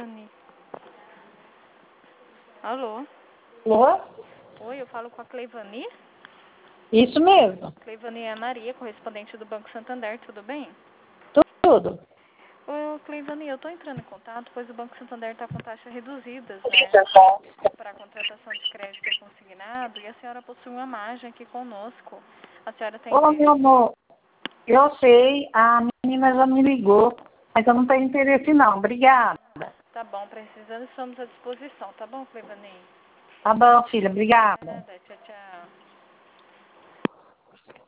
Cleivane. Alô? Alô? Oi, eu falo com a Cleivane? Isso mesmo. Cleivane é a Maria, correspondente do Banco Santander, tudo bem? Tudo. Ô, Cleivane, eu tô entrando em contato, pois o Banco Santander tá com taxas reduzidas, né? Para a contratação de crédito e consignado, e a senhora possui uma margem aqui conosco. A senhora tem Ô, interesse? meu amor, eu sei, a menina já me ligou, mas eu não tenho interesse não. Obrigada. Tá bom, precisando, estamos à disposição, tá bom, Cleivane? Tá bom, filha, obrigada. Nada, tchau, tchau.